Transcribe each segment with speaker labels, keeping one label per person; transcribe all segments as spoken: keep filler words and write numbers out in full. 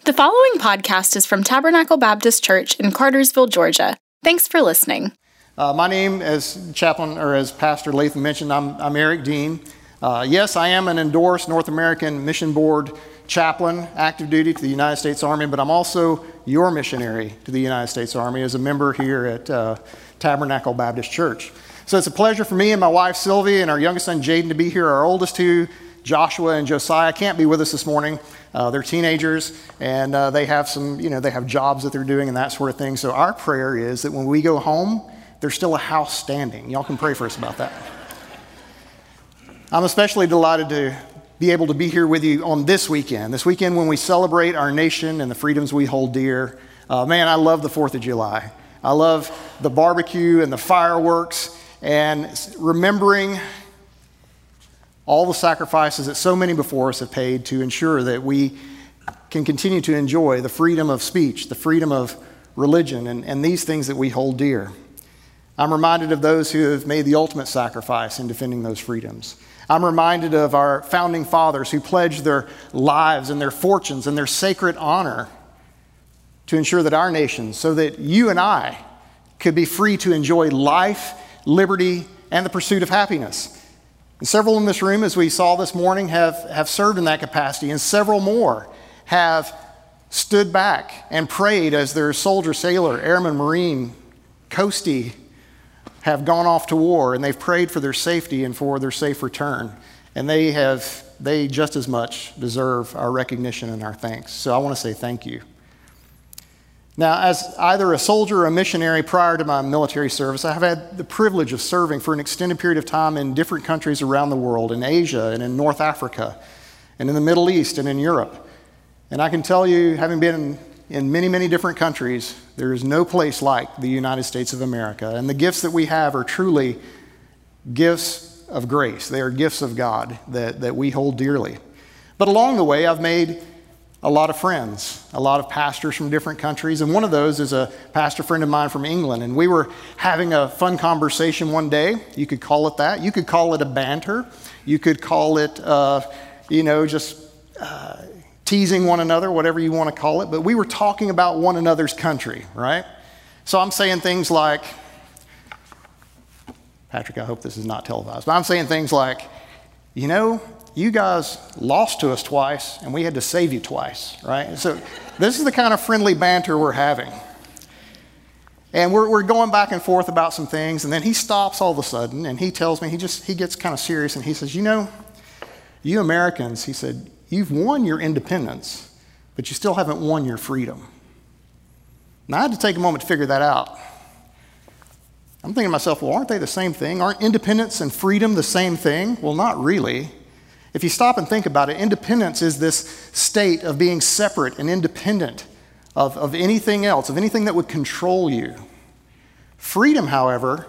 Speaker 1: The following podcast is from Tabernacle Baptist Church in Cartersville, Georgia. Thanks for listening.
Speaker 2: Uh, my name, as Chaplain or as Pastor Latham mentioned, I'm, I'm Eric Dean. Uh, yes, I am an endorsed North American Mission Board chaplain, active duty to the United States Army, but I'm also your missionary to the United States Army as a member here at uh, Tabernacle Baptist Church. So it's a pleasure for me and my wife Sylvie and our youngest son Jaden to be here. Our oldest two, Joshua and Josiah, can't be with us this morning. Uh, they're teenagers, and uh, they have some, you know, they have jobs that they're doing and that sort of thing. So our prayer is that when we go home, there's still a house standing. Y'all can pray for us about that. I'm especially delighted to be able to be here with you on this weekend. This weekend when we celebrate our nation and the freedoms we hold dear. Uh, man, I love the fourth of July. I love the barbecue and the fireworks and remembering all the sacrifices that so many before us have paid to ensure that we can continue to enjoy the freedom of speech, the freedom of religion, and, and these things that we hold dear. I'm reminded of those who have made the ultimate sacrifice in defending those freedoms. I'm reminded of our founding fathers who pledged their lives and their fortunes and their sacred honor to ensure that our nation, so that you and I could be free to enjoy life, liberty, and the pursuit of happiness. And several in this room, as we saw this morning, have, have served in that capacity, and several more have stood back and prayed as their soldier, sailor, airman, marine, coastie have gone off to war, and they've prayed for their safety and for their safe return. And they have, they just as much deserve our recognition and our thanks. So I want to say thank you. Now, as either a soldier or a missionary prior to my military service, I have had the privilege of serving for an extended period of time in different countries around the world, in Asia and in North Africa, and in the Middle East and in Europe. And I can tell you, having been in, in many, many different countries, there is no place like the United States of America. And the gifts that we have are truly gifts of grace. They are gifts of God that, that we hold dearly. But along the way, I've made a lot of friends, a lot of pastors from different countries, and one of those is a pastor friend of mine from England, and we were having a fun conversation one day. You could call it that. You could call it a banter. You could call it, uh, you know, just uh, teasing one another, whatever you want to call it, but we were talking about one another's country, right? So I'm saying things like, Patrick, I hope this is not televised, but I'm saying things like, you know, you guys lost to us twice, and we had to save you twice, right? So this is the kind of friendly banter we're having. And we're, we're going back and forth about some things, and then he stops all of a sudden, and he tells me, he just, he gets kind of serious, and he says, you know, you Americans, he said, you've won your independence, but you still haven't won your freedom. Now, I had to take a moment to figure that out. I'm thinking to myself, well, aren't they the same thing? Aren't independence and freedom the same thing? Well, not really. If you stop and think about it, independence is this state of being separate and independent of, of anything else, of anything that would control you. Freedom, however,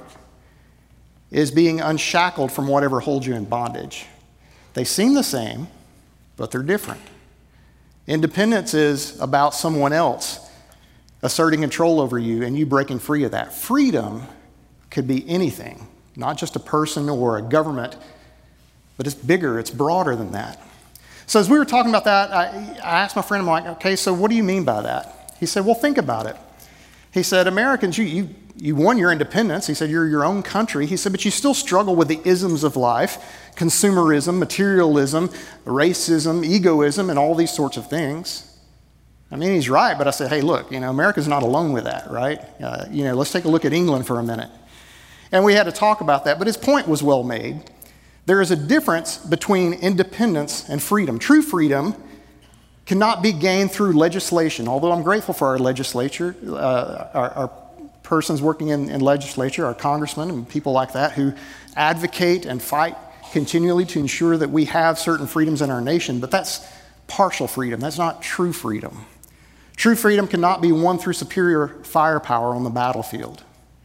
Speaker 2: is being unshackled from whatever holds you in bondage. They seem the same, but they're different. Independence is about someone else asserting control over you and you breaking free of that. Freedom could be anything, not just a person or a government, but it's bigger, it's broader than that. So as we were talking about that, I, I asked my friend, I'm like, okay, so what do you mean by that? He said, well, think about it. He said, Americans, you, you, you won your independence. He said, you're your own country. He said, but you still struggle with the isms of life, consumerism, materialism, racism, egoism, and all these sorts of things. I mean, he's right, but I said, hey, look, you know, America's not alone with that, right? Uh, you know, let's take a look at England for a minute. And we had to talk about that, but his point was well made. There is a difference between independence and freedom. True freedom cannot be gained through legislation, although I'm grateful for our legislature, uh, our, our persons working in, in legislature, our congressmen and people like that who advocate and fight continually to ensure that we have certain freedoms in our nation, but that's partial freedom. That's not true freedom. True freedom cannot be won through superior firepower on the battlefield.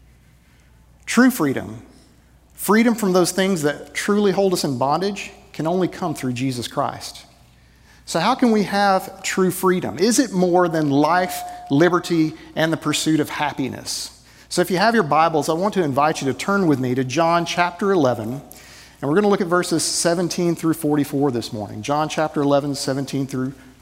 Speaker 2: True freedom, freedom from those things that truly hold us in bondage, can only come through Jesus Christ. So how can we have true freedom? Is it more than life, liberty, and the pursuit of happiness? So if you have your Bibles, I want to invite you to turn with me to John chapter eleven, and we're going to look at verses seventeen through forty-four this morning. John chapter eleven, seventeen through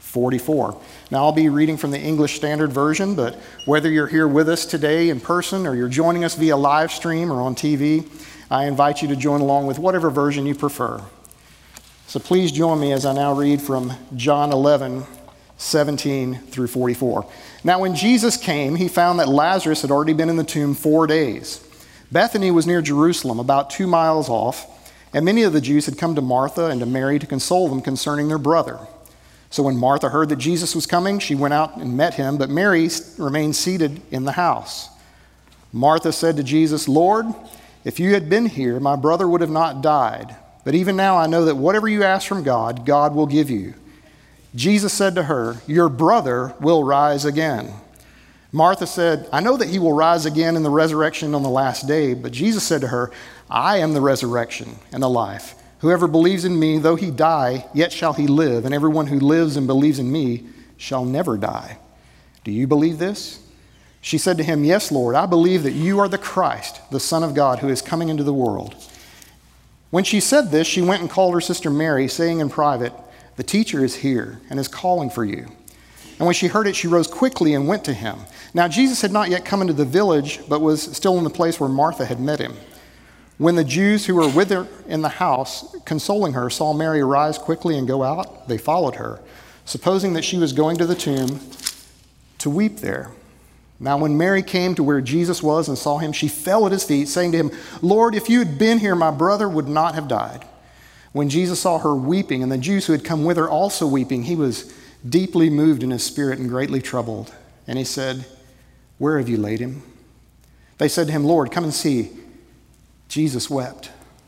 Speaker 2: forty-four. Now, I'll be reading from the English Standard Version, but whether you're here with us today in person or you're joining us via live stream or on T V, I invite you to join along with whatever version you prefer. So please join me as I now read from John eleven, seventeen through forty-four. Now, when Jesus came, he found that Lazarus had already been in the tomb four days. Bethany was near Jerusalem, about two miles off, and many of the Jews had come to Martha and to Mary to console them concerning their brother. So when Martha heard that Jesus was coming, she went out and met him, but Mary remained seated in the house. Martha said to Jesus, "Lord, if you had been here, my brother would have not died. But even now I know that whatever you ask from God, God will give you." Jesus said to her, "Your brother will rise again." Martha said, "I know that he will rise again in the resurrection on the last day." But Jesus said to her, "I am the resurrection and the life. Whoever believes in me, though he die, yet shall he live. And everyone who lives and believes in me shall never die. Do you believe this?" She said to him, "Yes, Lord, I believe that you are the Christ, the Son of God, who is coming into the world." When she said this, she went and called her sister Mary, saying in private, "The teacher is here and is calling for you." And when she heard it, she rose quickly and went to him. Now Jesus had not yet come into the village, but was still in the place where Martha had met him. When the Jews who were with her in the house, consoling her, saw Mary rise quickly and go out, they followed her, supposing that she was going to the tomb to weep there. Now when Mary came to where Jesus was and saw him, she fell at his feet, saying to him, "Lord, if you had been here, my brother would not have died." When Jesus saw her weeping, and the Jews who had come with her also weeping, he was deeply moved in his spirit and greatly troubled. And he said, "Where have you laid him?" They said to him, "Lord, come and see." Jesus wept.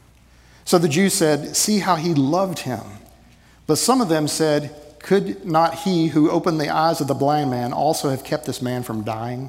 Speaker 2: So the Jews said, "See how he loved him." But some of them said, "Could not he who opened the eyes of the blind man also have kept this man from dying?"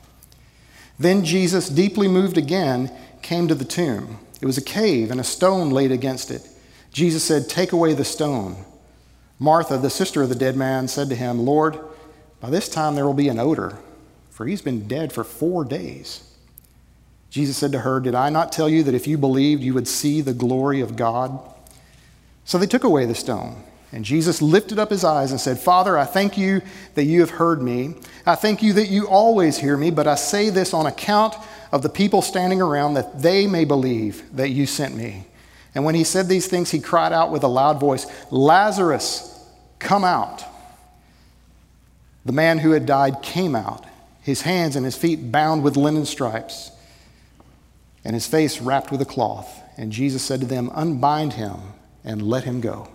Speaker 2: Then Jesus, deeply moved again, came to the tomb. It was a cave, and a stone laid against it. Jesus said, "Take away the stone." Martha, the sister of the dead man, said to him, "Lord, by this time there will be an odor, for he's been dead for four days." Jesus said to her, "Did I not tell you that if you believed, you would see the glory of God?" So they took away the stone. And Jesus lifted up his eyes and said, "Father, I thank you that you have heard me. I thank you that you always hear me, but I say this on account of the people standing around, that they may believe that you sent me." And when he said these things, he cried out with a loud voice, "Lazarus, come out." The man who had died came out, his hands and his feet bound with linen stripes, and his face wrapped with a cloth. And Jesus said to them, "Unbind him and let him go."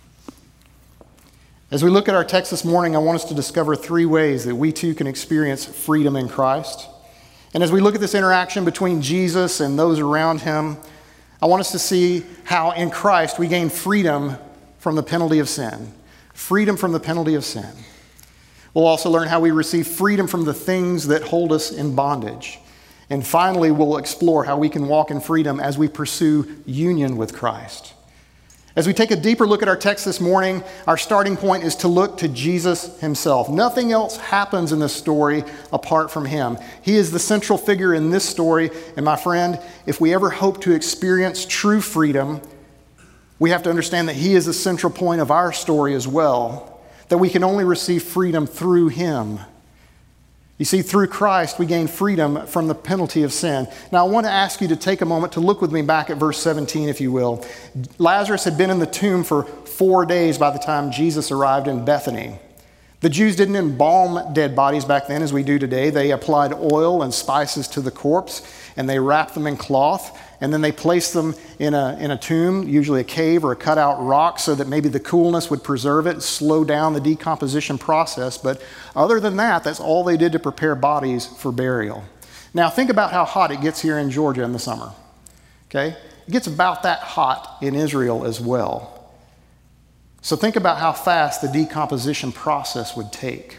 Speaker 2: As we look at our text this morning, I want us to discover three ways that we too can experience freedom in Christ. And as we look at this interaction between Jesus and those around him, I want us to see how in Christ we gain freedom from the penalty of sin. Freedom from the penalty of sin. We'll also learn how we receive freedom from the things that hold us in bondage. And finally, we'll explore how we can walk in freedom as we pursue union with Christ. As we take a deeper look at our text this morning, our starting point is to look to Jesus himself. Nothing else happens in this story apart from him. He is the central figure in this story. And my friend, if we ever hope to experience true freedom, we have to understand that he is the central point of our story as well, that we can only receive freedom through him. You see, through Christ, we gain freedom from the penalty of sin. Now, I want to ask you to take a moment to look with me back at verse seventeen, if you will. Lazarus had been in the tomb for four days by the time Jesus arrived in Bethany. The Jews didn't embalm dead bodies back then as we do today. They applied oil and spices to the corpse, and they wrapped them in cloth, and then they placed them in a, in a tomb, usually a cave or a cutout rock, so that maybe the coolness would preserve it, slow down the decomposition process. But other than that, that's all they did to prepare bodies for burial. Now think about how hot it gets here in Georgia in the summer. Okay? It gets about that hot in Israel as well. So think about how fast the decomposition process would take.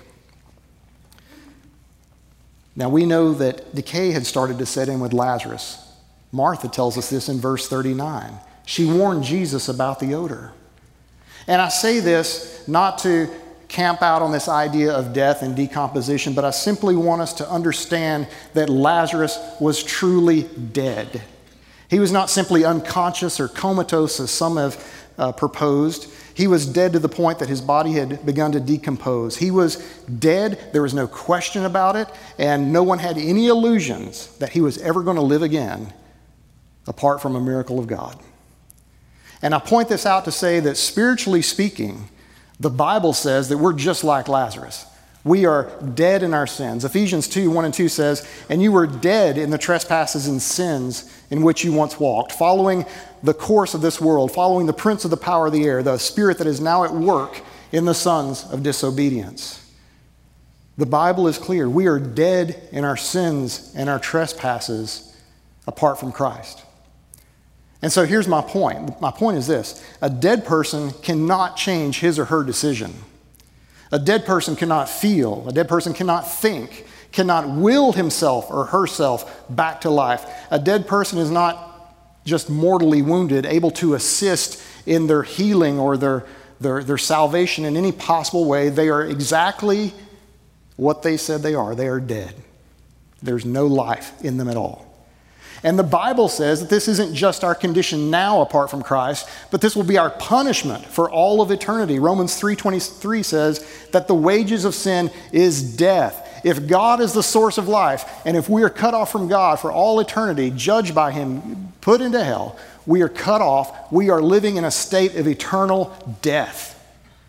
Speaker 2: Now we know that decay had started to set in with Lazarus. Martha tells us this in verse thirty-nine. She warned Jesus about the odor. And I say this not to camp out on this idea of death and decomposition, but I simply want us to understand that Lazarus was truly dead. He was not simply unconscious or comatose, as some have uh, proposed. He was dead to the point that his body had begun to decompose. He was dead. There was no question about it. And no one had any illusions that he was ever going to live again apart from a miracle of God. And I point this out to say that spiritually speaking, the Bible says that we're just like Lazarus. We are dead in our sins. Ephesians two, one and two says, "And you were dead in the trespasses and sins in which you once walked, following the course of this world, following the prince of the power of the air, the spirit that is now at work in the sons of disobedience." The Bible is clear. We are dead in our sins and our trespasses apart from Christ. And so here's my point. My point is this. A dead person cannot change his or her decision. A dead person cannot feel. A dead person cannot think, cannot will himself or herself back to life. A dead person is not just mortally wounded, able to assist in their healing or their, their, their salvation in any possible way. They are exactly what they said they are. They are dead. There's no life in them at all. And the Bible says that this isn't just our condition now apart from Christ, but this will be our punishment for all of eternity. Romans three twenty-three says that the wages of sin is death. If God is the source of life, and if we are cut off from God for all eternity, judged by him, put into hell, we are cut off. We are living in a state of eternal death.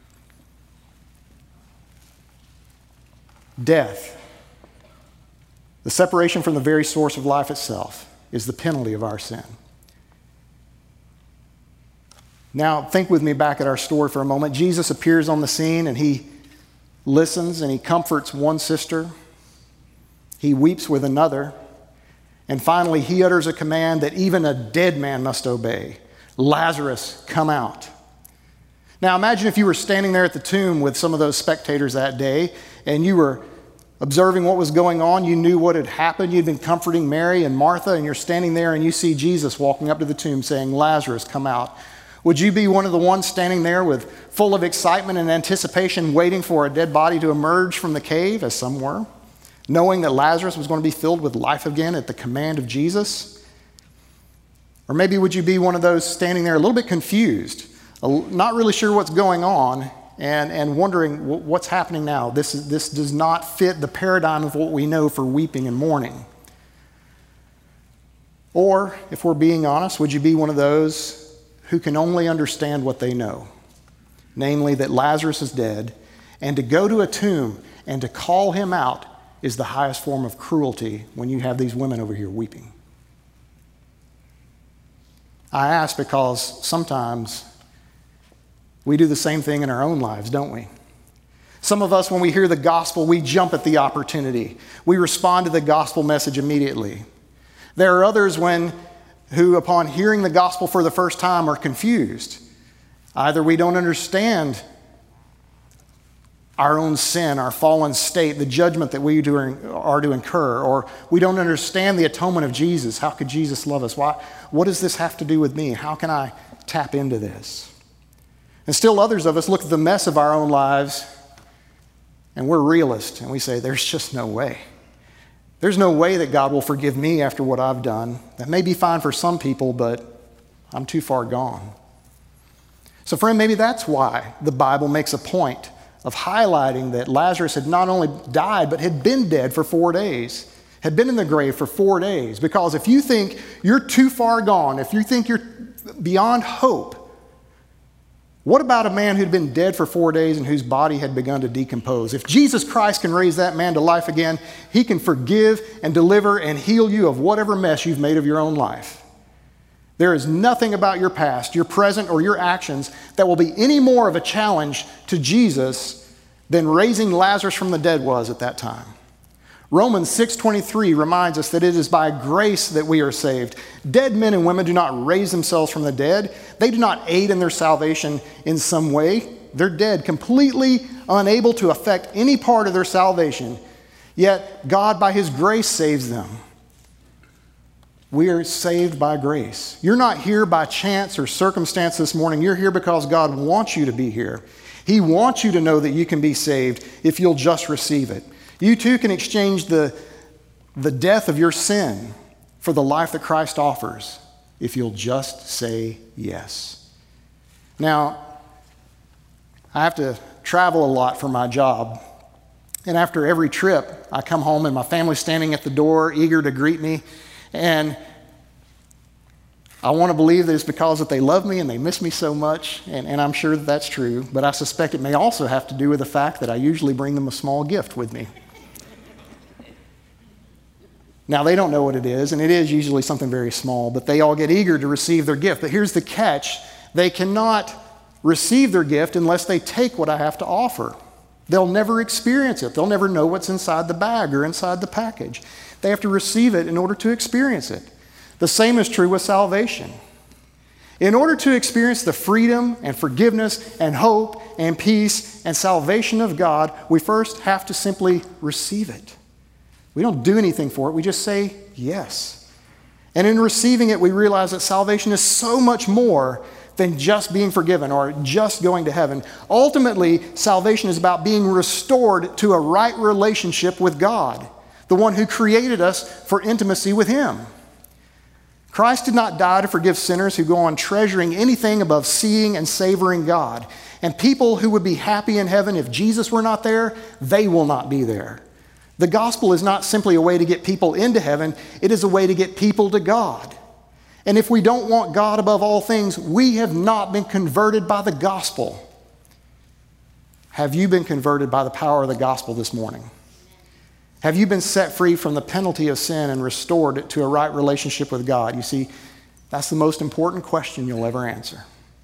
Speaker 2: Death. The separation from the very source of life itself is the penalty of our sin. Now, think with me back at our story for a moment. Jesus appears on the scene and he listens and he comforts one sister. He weeps with another. And finally, he utters a command that even a dead man must obey. Lazarus, come out. Now, imagine if you were standing there at the tomb with some of those spectators that day and you were observing what was going on. You knew what had happened. You'd been comforting Mary and Martha, and you're standing there and you see Jesus walking up to the tomb saying, "Lazarus, come out." Would you be one of the ones standing there with full of excitement and anticipation, waiting for a dead body to emerge from the cave, as some were, knowing that Lazarus was going to be filled with life again at the command of Jesus? Or maybe would you be one of those standing there a little bit confused, not really sure what's going on, And, and wondering what's happening now? This, is, this does not fit the paradigm of what we know for weeping and mourning. Or, if we're being honest, would you be one of those who can only understand what they know? Namely, that Lazarus is dead, and to go to a tomb and to call him out is the highest form of cruelty when you have these women over here weeping. I ask because sometimes we do the same thing in our own lives, don't we? Some of us, when we hear the gospel, we jump at the opportunity. We respond to the gospel message immediately. There are others when, who, upon hearing the gospel for the first time, are confused. Either we don't understand our own sin, our fallen state, the judgment that we do are to incur, or we don't understand the atonement of Jesus. How could Jesus love us? Why? What does this have to do with me? How can I tap into this? And still others of us look at the mess of our own lives and we're realists and we say, there's just no way. There's no way that God will forgive me after what I've done. That may be fine for some people, but I'm too far gone. So friend, maybe that's why the Bible makes a point of highlighting that Lazarus had not only died, but had been dead for four days, had been in the grave for four days. Because if you think you're too far gone, if you think you're beyond hope, what about a man who'd been dead for four days and whose body had begun to decompose? If Jesus Christ can raise that man to life again, he can forgive and deliver and heal you of whatever mess you've made of your own life. There is nothing about your past, your present, or your actions that will be any more of a challenge to Jesus than raising Lazarus from the dead was at that time. Romans six twenty-three reminds us that it is by grace that we are saved. Dead men and women do not raise themselves from the dead. They do not aid in their salvation in some way. They're dead, completely unable to affect any part of their salvation. Yet God, by his grace, saves them. We are saved by grace. You're not here by chance or circumstance this morning. You're here because God wants you to be here. He wants you to know that you can be saved if you'll just receive it. You too can exchange the, the death of your sin for the life that Christ offers if you'll just say yes. Now, I have to travel a lot for my job. And after every trip, I come home and my family's standing at the door, eager to greet me. And I want to believe that it's because that they love me and they miss me so much, and, and I'm sure that that's true. But I suspect it may also have to do with the fact that I usually bring them a small gift with me. Now, they don't know what it is, and it is usually something very small, but they all get eager to receive their gift. But here's the catch. They cannot receive their gift unless they take what I have to offer. They'll never experience it. They'll never know what's inside the bag or inside the package. They have to receive it in order to experience it. The same is true with salvation. In order to experience the freedom and forgiveness and hope and peace and salvation of God, we first have to simply receive it. We don't do anything for it. We just say yes. And in receiving it, we realize that salvation is so much more than just being forgiven or just going to heaven. Ultimately, salvation is about being restored to a right relationship with God, the one who created us for intimacy with Him. Christ did not die to forgive sinners who go on treasuring anything above seeing and savoring God. And people who would be happy in heaven if Jesus were not there, they will not be there. The gospel is not simply a way to get people into heaven, it is a way to get people to God. And if we don't want God above all things, we have not been converted by the gospel. Have you been converted by the power of the gospel this morning? Have you been set free from the penalty of sin and restored to a right relationship with God? You see, that's the most important question you'll ever answer.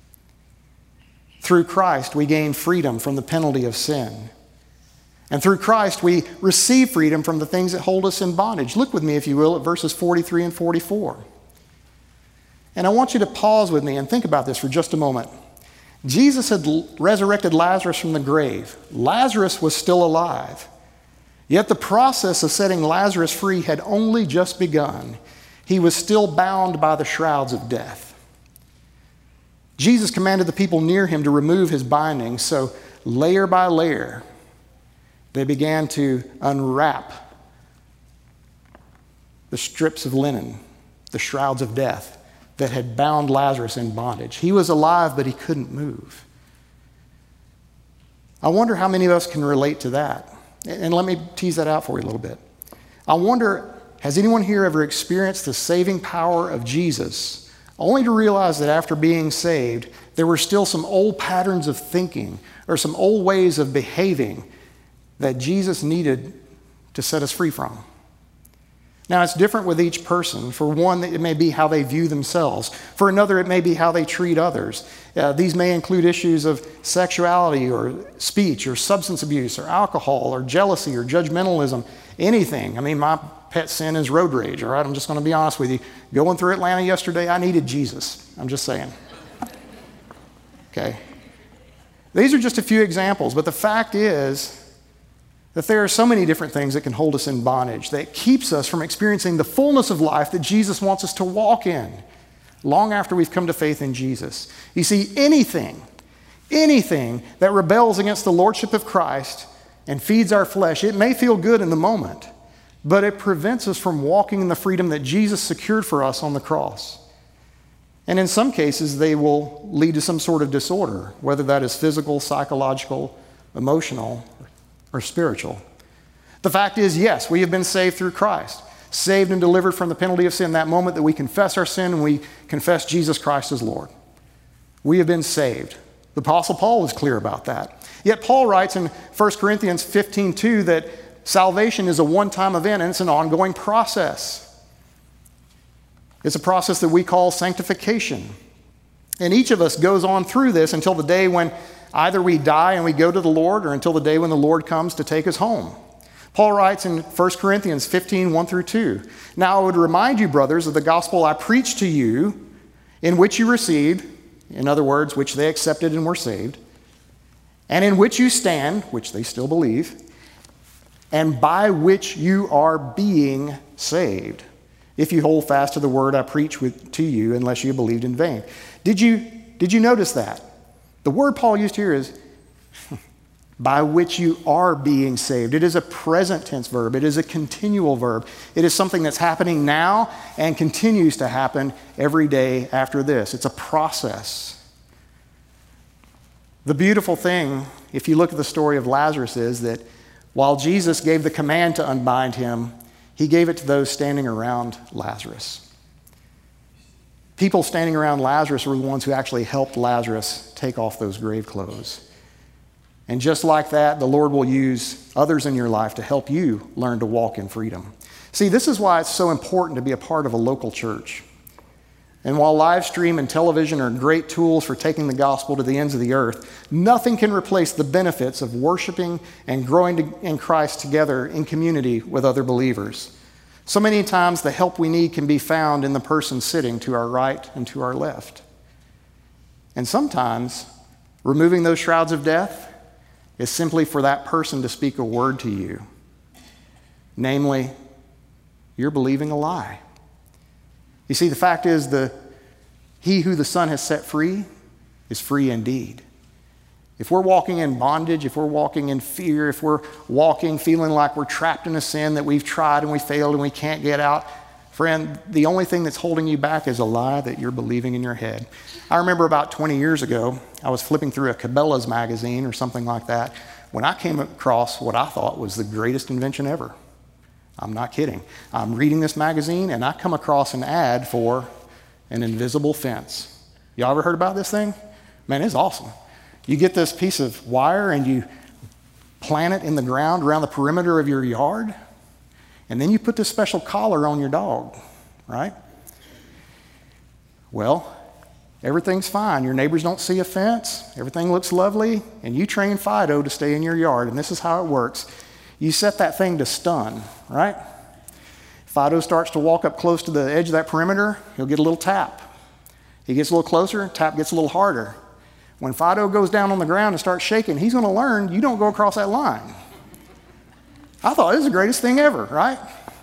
Speaker 2: Through Christ, we gain freedom from the penalty of sin. And through Christ, we receive freedom from the things that hold us in bondage. Look with me, if you will, at verses forty-three and forty-four. And I want you to pause with me and think about this for just a moment. Jesus had resurrected Lazarus from the grave. Lazarus was still alive. Yet the process of setting Lazarus free had only just begun. He was still bound by the shrouds of death. Jesus commanded the people near him to remove his bindings, so layer by layer, they began to unwrap the strips of linen, the shrouds of death that had bound Lazarus in bondage. He was alive, but he couldn't move. I wonder how many of us can relate to that. And let me tease that out for you a little bit. I wonder, has anyone here ever experienced the saving power of Jesus, only to realize that after being saved, there were still some old patterns of thinking or some old ways of behaving that Jesus needed to set us free from? Now, it's different with each person. For one, it may be how they view themselves. For another, it may be how they treat others. Uh, these may include issues of sexuality or speech or substance abuse or alcohol or jealousy or judgmentalism, anything. I mean, my pet sin is road rage, all right? I'm just going to be honest with you. Going through Atlanta yesterday, I needed Jesus. I'm just saying. Okay? These are just a few examples, but the fact is that there are so many different things that can hold us in bondage, that keeps us from experiencing the fullness of life that Jesus wants us to walk in long after we've come to faith in Jesus. You see, anything, anything that rebels against the lordship of Christ and feeds our flesh, it may feel good in the moment, but it prevents us from walking in the freedom that Jesus secured for us on the cross. And in some cases, they will lead to some sort of disorder, whether that is physical, psychological, emotional, or spiritual. The fact is, yes, we have been saved through Christ, saved and delivered from the penalty of sin that moment that we confess our sin and we confess Jesus Christ as Lord. We have been saved. The Apostle Paul was clear about that. Yet Paul writes in First Corinthians fifteen two that salvation is a one-time event and it's an ongoing process. It's a process that we call sanctification. And each of us goes on through this until the day when either we die and we go to the Lord, or until the day when the Lord comes to take us home. Paul writes in First Corinthians fifteen, one through two, "Now I would remind you, brothers, of the gospel I preached to you, in which you received," in other words, which they accepted and were saved, "and in which you stand," which they still believe, "and by which you are being saved, if you hold fast to the word I preach with, to you, unless you believed in vain." Did you, did you notice that? The word Paul used here is by which you are being saved. It is a present tense verb. It is a continual verb. It is something that's happening now and continues to happen every day after this. It's a process. The beautiful thing, if you look at the story of Lazarus, is that while Jesus gave the command to unbind him, he gave it to those standing around Lazarus. People standing around Lazarus were the ones who actually helped Lazarus take off those grave clothes. And just like that, the Lord will use others in your life to help you learn to walk in freedom. See, this is why it's so important to be a part of a local church. And while live stream and television are great tools for taking the gospel to the ends of the earth, nothing can replace the benefits of worshiping and growing in Christ together in community with other believers. So many times the help we need can be found in the person sitting to our right and to our left. And sometimes removing those shrouds of death is simply for that person to speak a word to you. Namely, you're believing a lie. You see, the fact is, the he who the Son has set free is free indeed. If we're walking in bondage, if we're walking in fear, if we're walking feeling like we're trapped in a sin that we've tried and we failed and we can't get out, friend, the only thing that's holding you back is a lie that you're believing in your head. I remember about twenty years ago, I was flipping through a Cabela's magazine or something like that when I came across what I thought was the greatest invention ever. I'm not kidding. I'm reading this magazine and I come across an ad for an invisible fence. Y'all ever heard about this thing? Man, it's awesome. You get this piece of wire and you plant it in the ground around the perimeter of your yard, and then you put this special collar on your dog, right? Well, everything's fine. Your neighbors don't see a fence. Everything looks lovely, and you train Fido to stay in your yard, and this is how it works. You set that thing to stun, right? Fido starts to walk up close to the edge of that perimeter, he'll get a little tap. He gets a little closer, tap gets a little harder. When Fido goes down on the ground and starts shaking, he's going to learn you don't go across that line. I thought it was the greatest thing ever, right?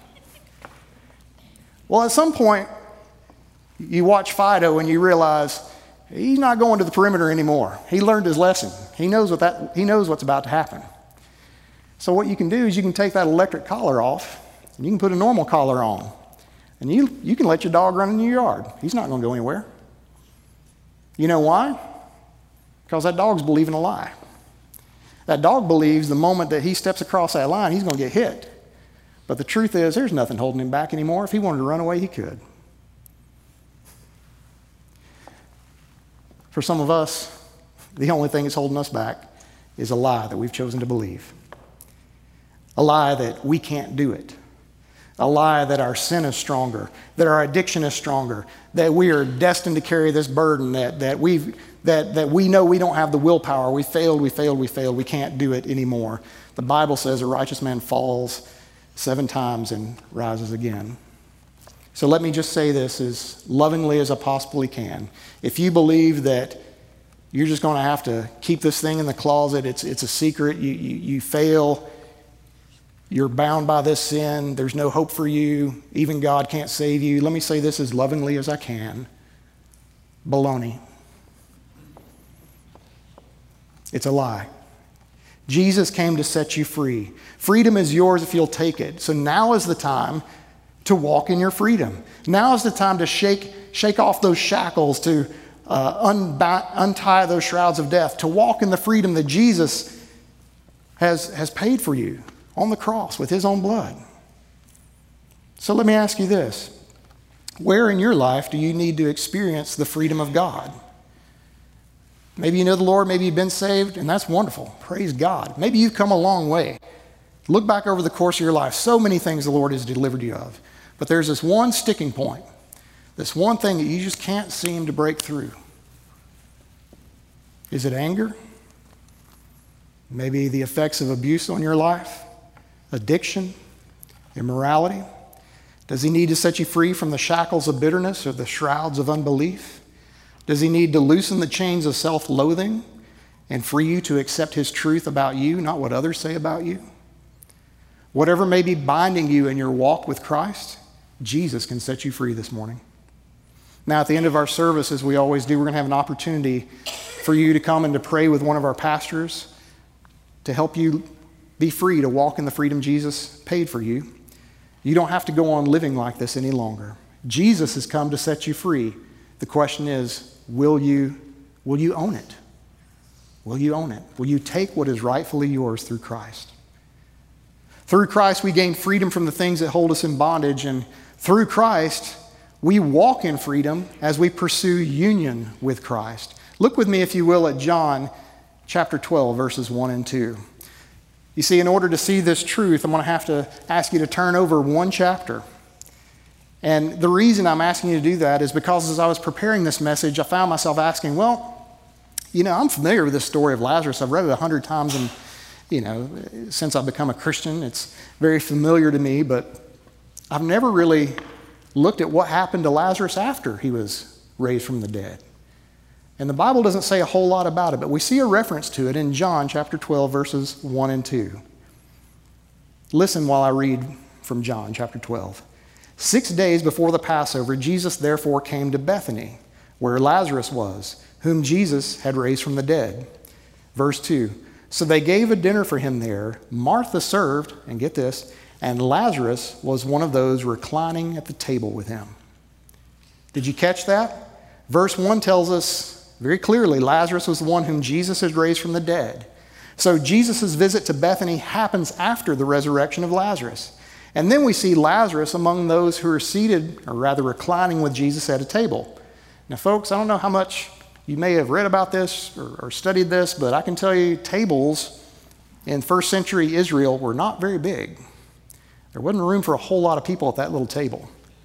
Speaker 2: Well, at some point, you watch Fido and you realize he's not going to the perimeter anymore. He learned his lesson. He knows what that, he knows what's about to happen. So what you can do is you can take that electric collar off and you can put a normal collar on. And you, you can let your dog run in your yard. He's not going to go anywhere. You know why? Because that dog's believing a lie. That dog believes the moment that he steps across that line, he's going to get hit. But the truth is, there's nothing holding him back anymore. If he wanted to run away, he could. For some of us, the only thing that's holding us back is a lie that we've chosen to believe. A lie that we can't do it. A lie that our sin is stronger, that our addiction is stronger, that we are destined to carry this burden, that, that, we've, that, that we know we don't have the willpower. We failed, we failed, we failed. We can't do it anymore. The Bible says a righteous man falls seven times and rises again. So let me just say this as lovingly as I possibly can. If you believe that you're just going to have to keep this thing in the closet, it's, it's a secret, you, you, you fail, you're bound by this sin, there's no hope for you, even God can't save you. Let me say this as lovingly as I can. Baloney. It's a lie. Jesus came to set you free. Freedom is yours if you'll take it. So now is the time to walk in your freedom. Now is the time to shake, shake off those shackles, to uh, unbi- untie those shrouds of death, to walk in the freedom that Jesus has, has paid for you on the cross with his own blood. So let me ask you this. Where in your life do you need to experience the freedom of God? Maybe you know the Lord, maybe you've been saved, and that's wonderful. Praise God. Maybe you've come a long way. Look back over the course of your life. So many things the Lord has delivered you of. But there's this one sticking point, this one thing that you just can't seem to break through. Is it anger? Maybe the effects of abuse on your life? Addiction? Immorality? Does he need to set you free from the shackles of bitterness or the shrouds of unbelief? Does he need to loosen the chains of self-loathing and free you to accept his truth about you, not what others say about you? Whatever may be binding you in your walk with Christ, Jesus can set you free this morning. Now, at the end of our service, as we always do, we're going to have an opportunity for you to come and to pray with one of our pastors to help you be free to walk in the freedom Jesus paid for you. You don't have to go on living like this any longer. Jesus has come to set you free. The question is, will you, will you own it? Will you own it? Will you take what is rightfully yours through Christ? Through Christ, we gain freedom from the things that hold us in bondage, and through Christ, we walk in freedom as we pursue union with Christ. Look with me, if you will, at John chapter twelve, verses one and two. You see, in order to see this truth, I'm going to have to ask you to turn over one chapter. And the reason I'm asking you to do that is because as I was preparing this message, I found myself asking, well, you know, I'm familiar with this story of Lazarus. I've read it a hundred times, and, you know, since I've become a Christian, it's very familiar to me, but I've never really looked at what happened to Lazarus after he was raised from the dead. And the Bible doesn't say a whole lot about it, but we see a reference to it in John chapter twelve, verses one and two. Listen while I read from John chapter twelve. Six days before the Passover, Jesus therefore came to Bethany, where Lazarus was, whom Jesus had raised from the dead. Verse two. So they gave a dinner for him there. Martha served, and get this, and Lazarus was one of those reclining at the table with him. Did you catch that? Verse one tells us very clearly, Lazarus was the one whom Jesus had raised from the dead. So Jesus' visit to Bethany happens after the resurrection of Lazarus. And then we see Lazarus among those who are seated, or rather reclining with Jesus at a table. Now, folks, I don't know how much you may have read about this or, or studied this, but I can tell you tables in first century Israel were not very big. There wasn't room for a whole lot of people at that little table.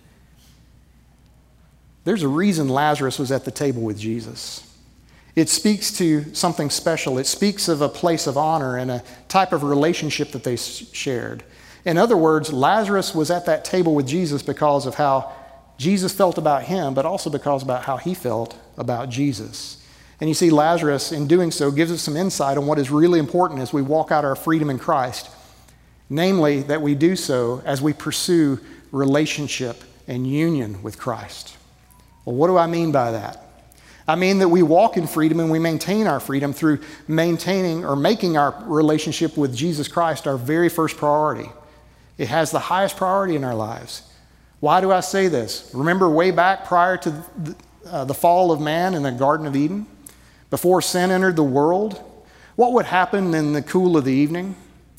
Speaker 2: There's a reason Lazarus was at the table with Jesus. It speaks to something special. It speaks of a place of honor and a type of relationship that they shared. In other words, Lazarus was at that table with Jesus because of how Jesus felt about him, but also because about how he felt about Jesus. And you see, Lazarus, in doing so, gives us some insight on what is really important as we walk out our freedom in Christ. Namely, that we do so as we pursue relationship and union with Christ. Well, what do I mean by that? I mean that we walk in freedom and we maintain our freedom through maintaining or making our relationship with Jesus Christ our very first priority. It has the highest priority in our lives. Why do I say this? Remember way back prior to the, uh, the fall of man in the Garden of Eden, before sin entered the world, what would happen in the cool of the evening?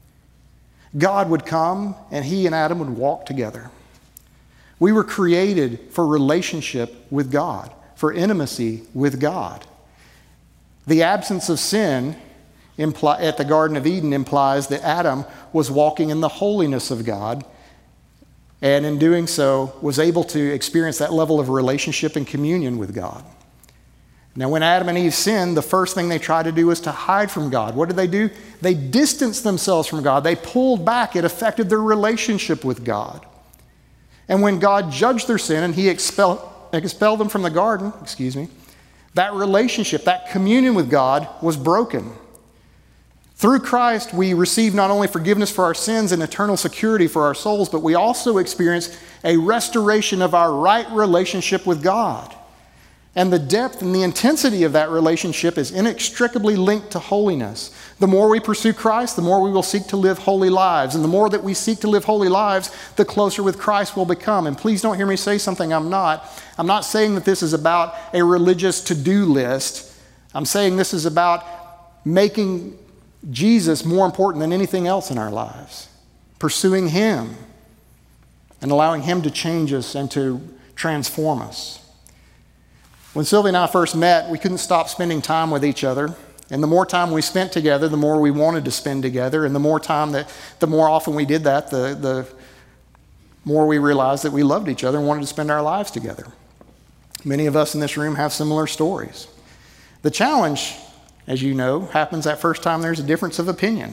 Speaker 2: God would come and he and Adam would walk together. We were created for relationship with God, for intimacy with God. The absence of sin imply, at the Garden of Eden implies that Adam was walking in the holiness of God, and in doing so was able to experience that level of relationship and communion with God. Now, when Adam and Eve sinned, the first thing they tried to do was to hide from God. What did they do? They distanced themselves from God. They pulled back. It affected their relationship with God. And when God judged their sin and he expelled, expelled them from the garden, excuse me, that relationship, that communion with God was broken. Through Christ, we receive not only forgiveness for our sins and eternal security for our souls, but we also experience a restoration of our right relationship with God. And the depth and the intensity of that relationship is inextricably linked to holiness. The more we pursue Christ, the more we will seek to live holy lives. And the more that we seek to live holy lives, the closer with Christ we'll become. And please don't hear me say something I'm not. I'm not saying that this is about a religious to-do list. I'm saying this is about making Jesus more important than anything else in our lives. Pursuing him and allowing him to change us and to transform us. When Sylvia and I first met, we couldn't stop spending time with each other. And the more time we spent together, the more we wanted to spend together. And the more time that, the more often we did that, the, the more we realized that we loved each other and wanted to spend our lives together. Many of us in this room have similar stories. The challenge, as you know, happens that first time there's a difference of opinion.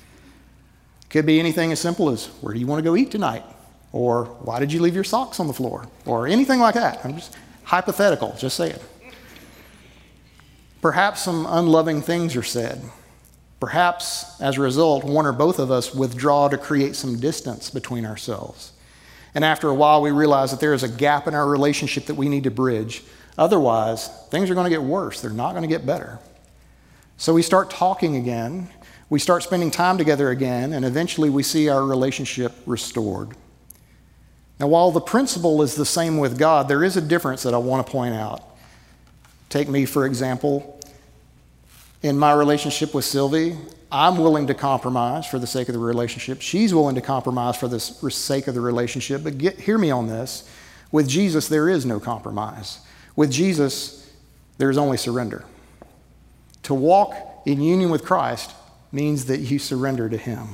Speaker 2: It could be anything as simple as, where do you want to go eat tonight? Or why did you leave your socks on the floor? Or anything like that. I'm just hypothetical, just saying. Perhaps some unloving things are said. Perhaps, as a result, one or both of us withdraw to create some distance between ourselves. And after a while, we realize that there is a gap in our relationship that we need to bridge. Otherwise, things are going to get worse. They're not going to get better. So we start talking again. We start spending time together again, and eventually we see our relationship restored. Now, while the principle is the same with God, there is a difference that I want to point out. Take me, for example. In my relationship with Sylvie, I'm willing to compromise for the sake of the relationship. She's willing to compromise for the sake of the relationship. But get, hear me on this. With Jesus, there is no compromise. With Jesus, there is only surrender. To walk in union with Christ means that you surrender to him.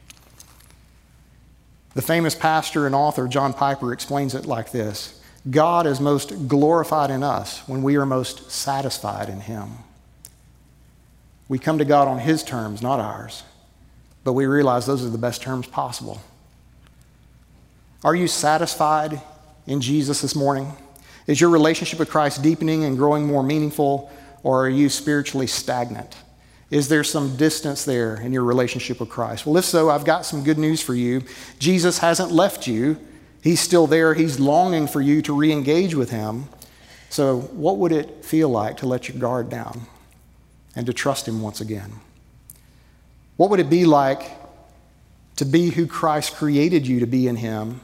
Speaker 2: The famous pastor and author John Piper explains it like this: God is most glorified in us when we are most satisfied in him. We come to God on his terms, not ours, but we realize those are the best terms possible. Are you satisfied in Jesus this morning? Is your relationship with Christ deepening and growing more meaningful, or are you spiritually stagnant? Is there some distance there in your relationship with Christ? Well, if so, I've got some good news for you. Jesus hasn't left you. He's still there. He's longing for you to re-engage with him. So what would it feel like to let your guard down and to trust him once again? What would it be like to be who Christ created you to be in him,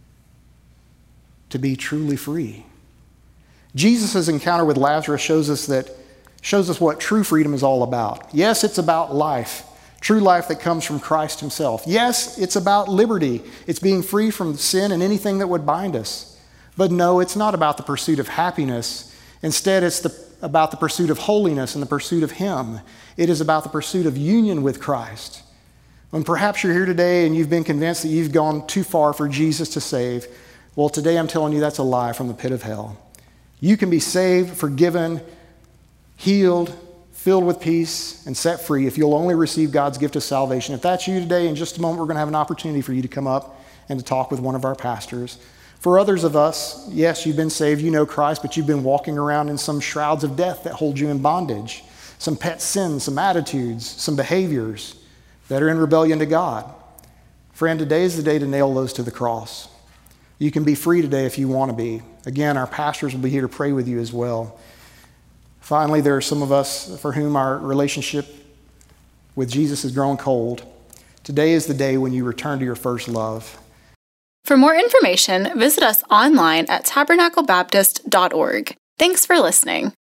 Speaker 2: to be truly free? Jesus' encounter with Lazarus shows us that shows us what true freedom is all about. Yes, it's about life, true life that comes from Christ himself. Yes, it's about liberty. It's being free from sin and anything that would bind us. But no, it's not about the pursuit of happiness. Instead, it's the, about the pursuit of holiness and the pursuit of him. It is about the pursuit of union with Christ. When perhaps you're here today and you've been convinced that you've gone too far for Jesus to save, well, today I'm telling you that's a lie from the pit of hell. You can be saved, forgiven, healed, filled with peace, and set free if you'll only receive God's gift of salvation. If that's you today, in just a moment, we're going to have an opportunity for you to come up and to talk with one of our pastors. For others of us, yes, you've been saved, you know Christ, but you've been walking around in some shrouds of death that hold you in bondage, some pet sins, some attitudes, some behaviors that are in rebellion to God. Friend, today is the day to nail those to the cross. You can be free today if you want to be. Again, our pastors will be here to pray with you as well. Finally, there are some of us for whom our relationship with Jesus has grown cold. Today is the day when you return to your first love.
Speaker 1: For more information, visit us online at tabernacle baptist dot org. Thanks for listening.